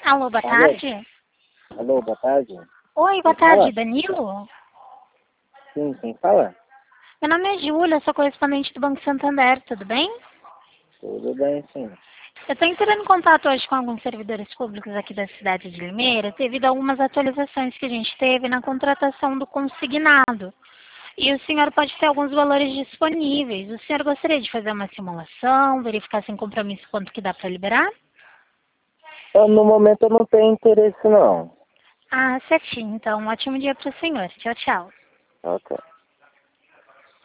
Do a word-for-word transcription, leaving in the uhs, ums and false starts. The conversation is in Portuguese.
Alô, boa Alô? tarde. Alô, boa tarde. Oi, boa Quem tarde, fala? Danilo? Sim, quem fala? Meu nome é Júlia, sou correspondente do Banco Santander, tudo bem? Tudo bem, sim. Eu estou entrando em contato hoje com alguns servidores públicos aqui da cidade de Limeira, devido a algumas atualizações que a gente teve na contratação do consignado. E o senhor pode ter alguns valores disponíveis. O senhor gostaria de fazer uma simulação, verificar sem compromisso quanto que dá para liberar? Eu, no momento eu não tenho interesse, não. Ah, certinho. Então, um ótimo dia para o senhor. Tchau, tchau. Ok.